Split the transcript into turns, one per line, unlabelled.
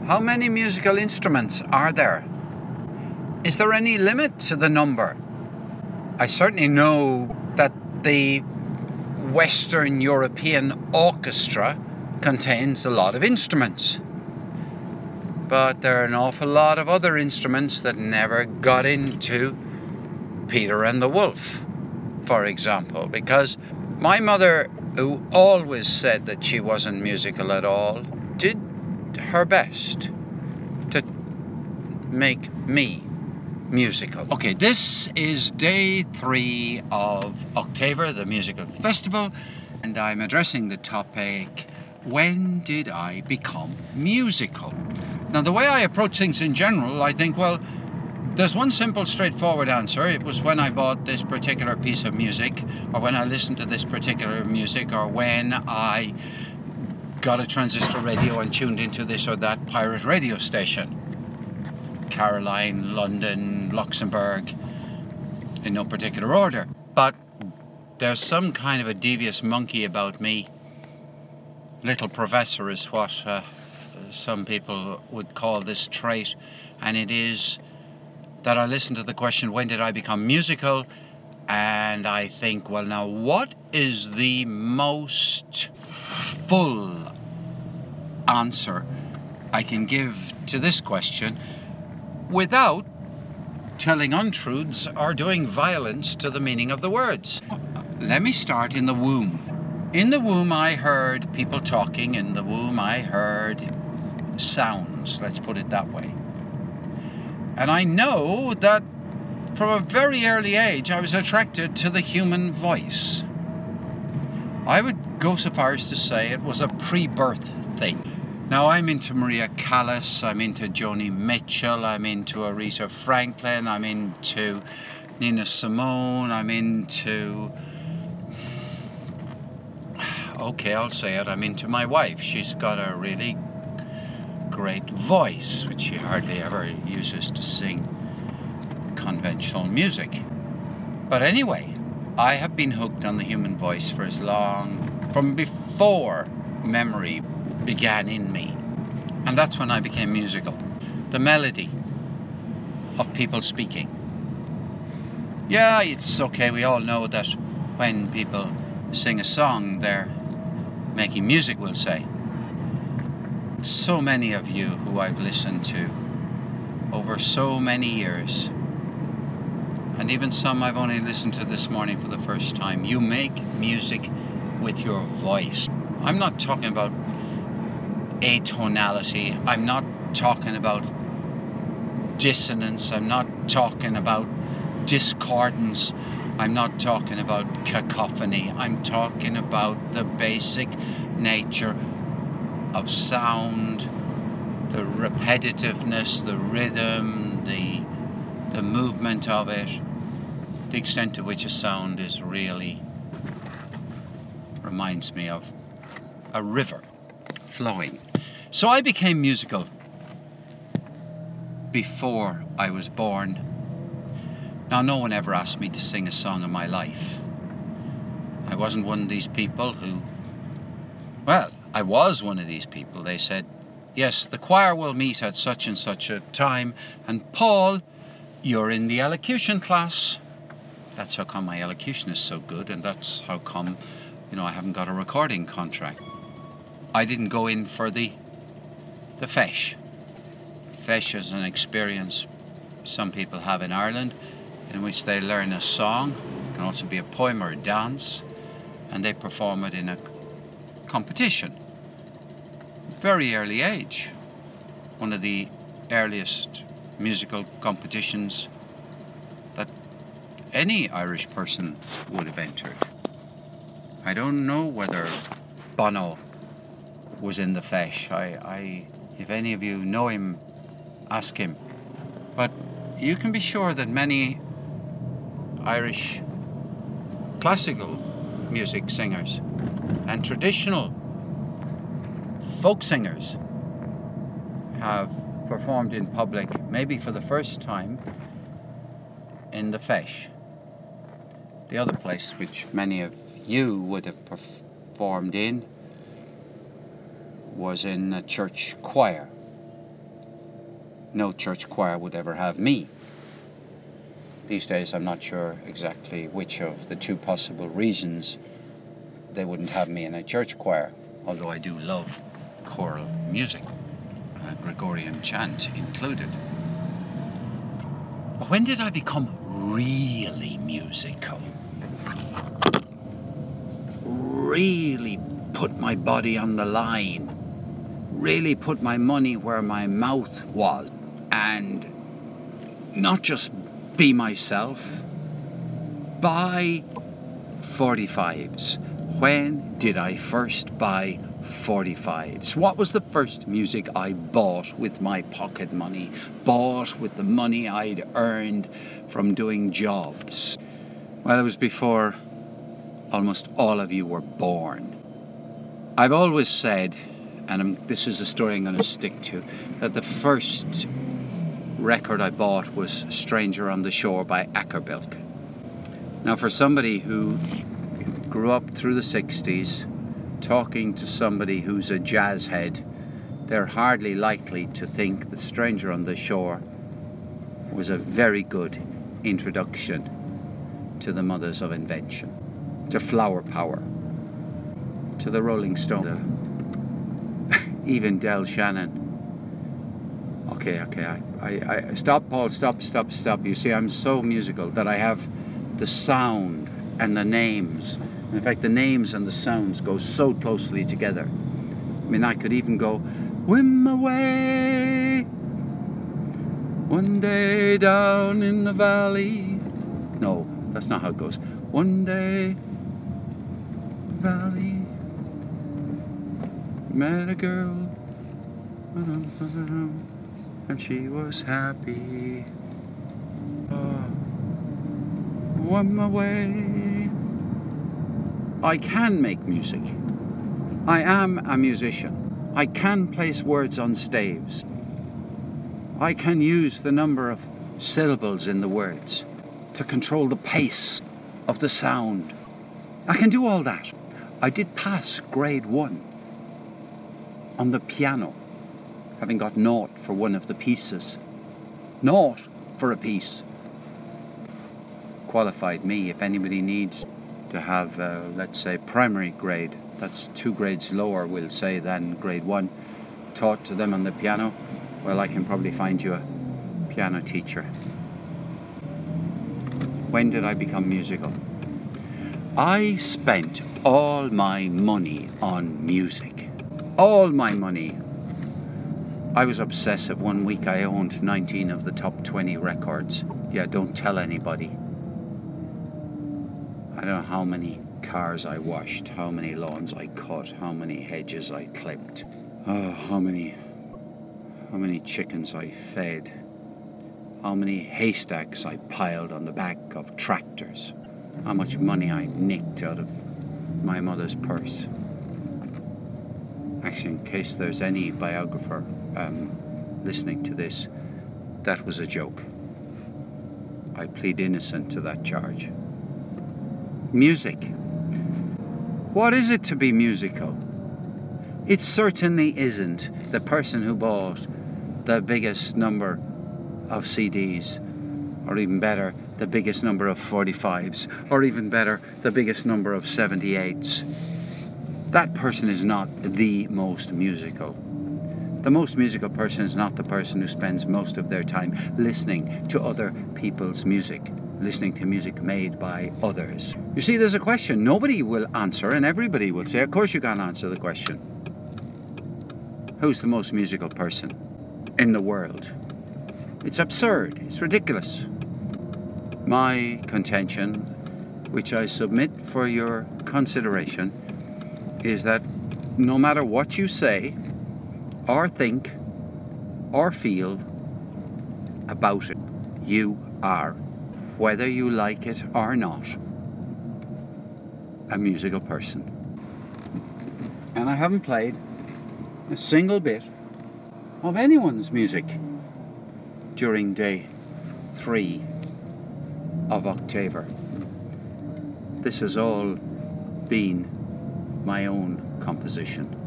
How many musical instruments are there? Is there any limit to the number? I certainly know that the Western European orchestra contains a lot of instruments. But there are an awful lot of other instruments that never got into Peter and the Wolf, for example, because my mother, who always said that she wasn't musical at all, did her best to make me musical. Okay, this is day 3 of October, the musical festival, and I'm addressing the topic, when did I become musical? Now, the way I approach things in general, I think, well, there's one simple, straightforward answer. It was when I bought this particular piece of music, or when I listened to this particular music, or when I got a transistor radio and tuned into this or that pirate radio station. Caroline, London, Luxembourg, in no particular order. But there's some kind of a devious monkey about me. Little professor is what some people would call this trait, and it is that I listen to the question, when did I become musical? And I think, well, now, what is the most full answer I can give to this question without telling untruths or doing violence to the meaning of the words? Let me start in the womb. In the womb, I heard people talking. In the womb, I heard sounds, let's put it that way. And I know that from a very early age, I was attracted to the human voice. I would go so far as to say it was a pre-birth thing. Now, I'm into Maria Callas, I'm into Joni Mitchell, I'm into Aretha Franklin, I'm into Nina Simone, I'm into... Okay, I'll say it, I'm into my wife. She's got a really great voice, which she hardly ever uses to sing conventional music. But anyway, I have been hooked on the human voice for as long, from before memory began in me. And that's when I became musical. The melody of people speaking. Yeah, it's okay, we all know that when people sing a song, they're making music, we'll say. So many of you who I've listened to over so many years, and even some I've only listened to this morning for the first time, you make music with your voice. I'm not talking about atonality, I'm not talking about dissonance, I'm not talking about discordance, I'm not talking about cacophony, I'm talking about the basic nature of sound, the repetitiveness, the rhythm, the movement of it, the extent to which a sound is really reminds me of a river flowing. So I became musical before I was born. Now, no one ever asked me to sing a song in my life. I wasn't one of these people who, well, I was one of these people. They said, yes, the choir will meet at such and such a time, and Paul, you're in the elocution class. That's how come my elocution is so good, and that's how come, I haven't got a recording contract. I didn't go in for the feis. Feis is an experience some people have in Ireland in which they learn a song. It can also be a poem or a dance, and they perform it in a competition. Very early age. One of the earliest musical competitions that any Irish person would have entered. I don't know whether Bono was in the feis. If any of you know him, ask him. But you can be sure that many Irish classical music singers and traditional folk singers have performed in public, maybe for the first time, in the feis. The other place which many of you would have performed in was in a church choir. no church choir would ever have me. These days I'm not sure exactly which of the two possible reasons they wouldn't have me in a church choir, although I do love choral music, Gregorian chant included. But when did I become really musical? Really put my body on the line, really put my money where my mouth was, and not just be myself, buy 45s. When did I first buy 45s? What was the first music I bought with my pocket money, bought with the money I'd earned from doing jobs? Well, it was before almost all of you were born. I've always said, and this is a story I'm going to stick to, that the first record I bought was Stranger on the Shore by Akerbilk. Now, for somebody who grew up through the 60s, talking to somebody who's a jazz head, they're hardly likely to think that Stranger on the Shore was a very good introduction to the Mothers of Invention, to Flower Power, to the Rolling Stones, even Del Shannon. Okay, I stop, Paul, stop. You see, I'm so musical that I have the sound and the names. In fact, the names and the sounds go so closely together. I mean, I could even go, whim away, one day down in the valley. No, that's not how it goes. One day, valley, met a girl, and she was happy. One away. I can make music. I am a musician. I can place words on staves. I can use the number of syllables in the words to control the pace of the sound. I can do all that. I did pass grade 1 on the piano, having got naught for one of the pieces. Naught for a piece. Qualified me. If anybody needs to have, let's say, primary grade, that's 2 grades lower, we'll say, than grade 1, taught to them on the piano, well, I can probably find you a piano teacher. When did I become musical? I spent all my money on music. All my money. I was obsessive. One week I owned 19 of the top 20 records. Yeah, don't tell anybody. I don't know how many cars I washed, how many lawns I cut, how many hedges I clipped, how many chickens I fed, how many haystacks I piled on the back of tractors, how much money I nicked out of my mother's purse. Actually, in case there's any biographer listening to this, that was a joke. I plead innocent to that charge. Music. What is it to be musical? It certainly isn't the person who bought the biggest number of CDs, or even better, the biggest number of 45s, or even better, the biggest number of 78s. That person is not the most musical. The most musical person is not the person who spends most of their time listening to other people's music, listening to music made by others. You see, there's a question nobody will answer, and everybody will say, of course you can't answer the question. Who's the most musical person in the world? It's absurd. It's ridiculous. My contention, which I submit for your consideration, is that no matter what you say, or think, or feel about it, you are, whether you like it or not, a musical person. And I haven't played a single bit of anyone's music during day 3 of October. This has all been my own composition.